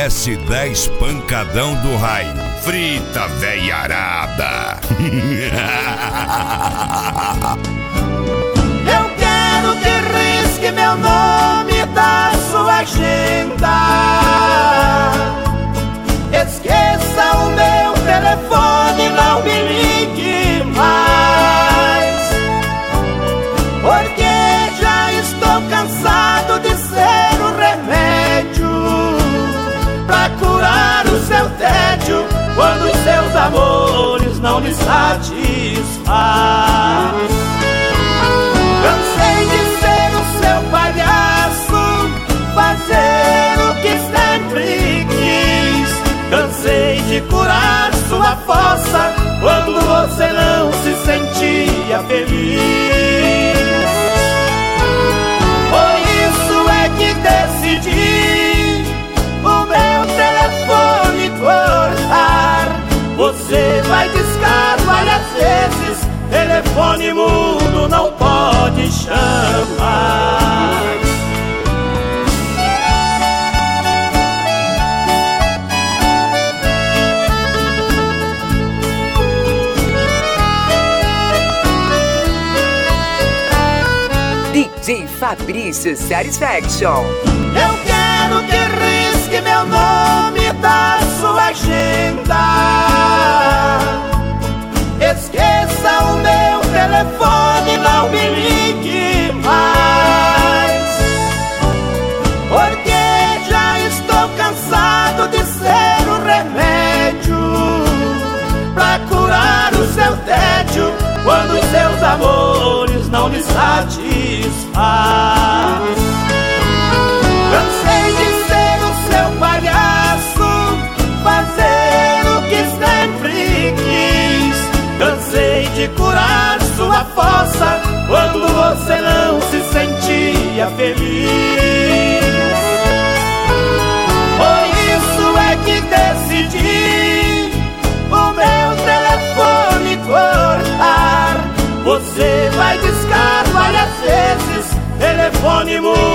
S10 pancadão do raio. Frita veiarada. Eu quero que risque meu nome da sua agenda. Esqueça o meu telefone, não me ligue mais, porque já estou cansado de ser um remédio pra curar o seu tédio quando os seus amores não lhe satisfaz. Cansei de ser o seu palhaço, fazer o que sempre quis. Cansei de curar sua fossa quando você não se sentia feliz. Por isso é que decidi o meu telefone cortar. Você vai discar várias vezes, telefone mudo não pode chamar. DJ Fabrício Satisfaction. Eu quero que risque meu nome da sua agenda. Esqueça o meu telefone, não me ligue mais, porque já estou cansado de ser um remédio pra curar o seu tédio quando os seus amores não lhe satisfaz. Cansei de ser o seu palhaço, fazer o que sempre quis. Cansei de curar sua fossa quando você não se sentia feliz. Por isso é que decidi o meu telefone cortar. Você vai discar várias vezes, telefone mudo